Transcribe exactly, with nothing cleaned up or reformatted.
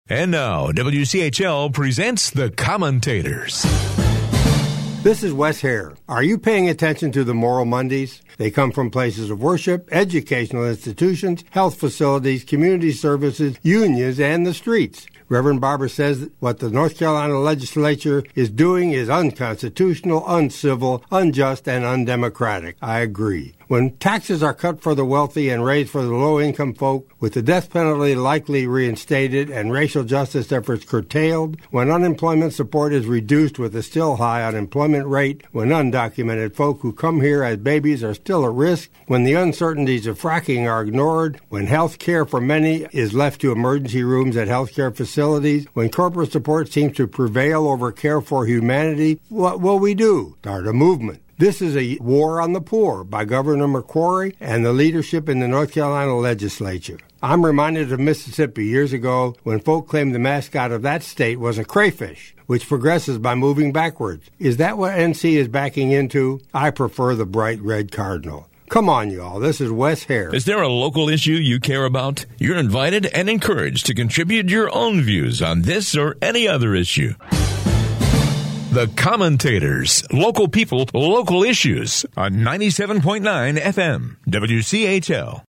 And now, W C H L presents The Commentators. This is Wes Hare. Are you paying attention to the Moral Mondays? They come from places of worship, educational institutions, health facilities, community services, unions, and the streets. Reverend Barber says that what the North Carolina legislature is doing is unconstitutional, uncivil, unjust, and undemocratic. I agree. When taxes are cut for the wealthy and raised for the low-income folk, with the death penalty likely reinstated and racial justice efforts curtailed, when unemployment support is reduced with a still high unemployment rate, when undocumented folk who come here as babies are still at risk, when the uncertainties of fracking are ignored, when health care for many is left to emergency rooms at health care facilities, when corporate support seems to prevail over care for humanity, what will we do? Start a movement. This is a war on the poor by Governor McCrory and the leadership in the North Carolina legislature. I'm reminded of Mississippi years ago when folk claimed the mascot of that state was a crayfish, which progresses by moving backwards. Is that what N C is backing into? I prefer the bright red cardinal. Come on, y'all. This is Wes Hare. Is there a local issue you care about? You're invited and encouraged to contribute your own views on this or any other issue. The Commentators. Local people, local issues on ninety-seven point nine F M. W C H L.